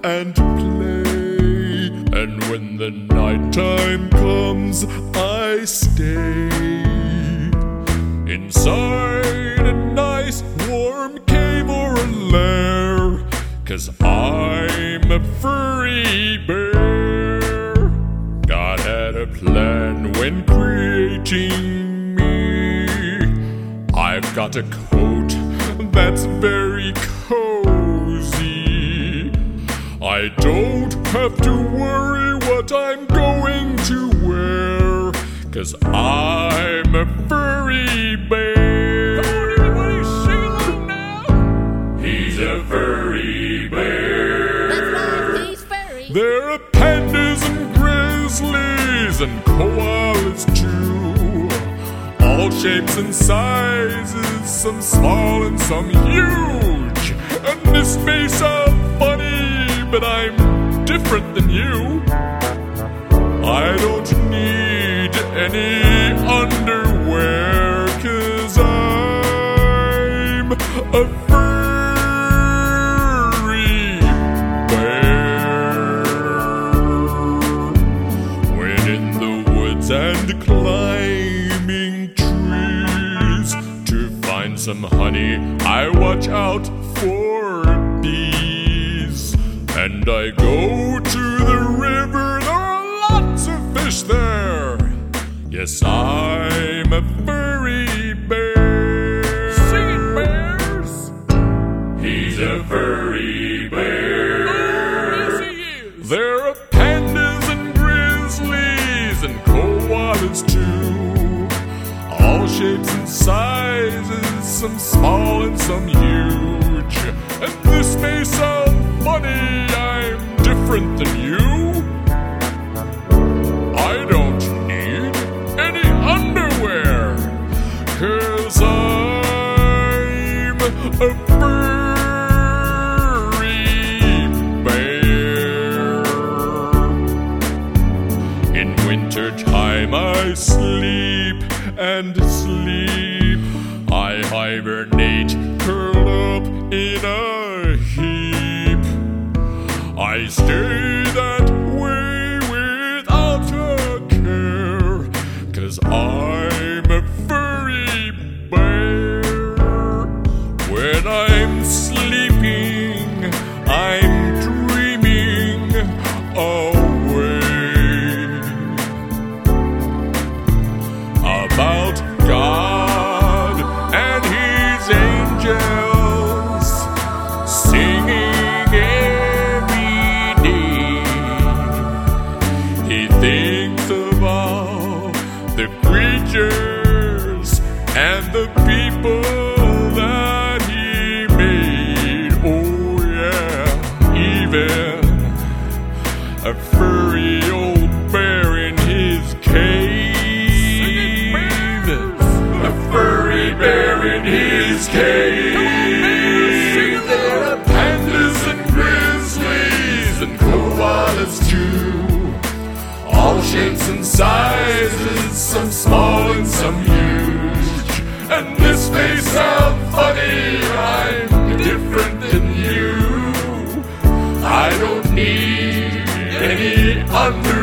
and play. And when the nighttime comes, I stay inside a nice warm cave or a lair, 'cause I'm a furry bear. God had a plan when creating me. I've got a coat that's very cozy. I don't have to worry what I'm going to wear, 'cause I'm a furry bear. Come on, everybody, sing along now. He's a furry bear. That's right, he's furry. There are pandas and grizzlies and koalas too, all shapes and sizes, some small and some huge. And this may sound funny, but I'm different than you. I don't need any underwear, 'cause I'm a furry bear. When in the woods and climbing trees to find some honey, I watch out for bees. And I go to the river, there are lots of fish there. Yes, I'm a furry bear. Sing it, bears. He's a furry bear. Yes, he is. There are pandas and grizzlies and koalas too, all shapes and sizes, some small and some huge. And this may sound funny, I'm different than you. I don't need any underwear, 'cause I'm a furry bear. In winter time I sleep and sleep. I hibernate, curl up in a heap. I stay that way without a care, 'cause I'm a furry bear. When I'm sleeping, I'm dreaming away about God and His angels, singing every day. He thinks of all the creatures and the people that He made. Oh yeah, even a furry old bear in his cave. A furry bear in his cave. There are pandas and grizzlies and koalas too, all shapes and sizes, some small and some huge. And this may sound funny, I'm different than you. I don't need any underwear.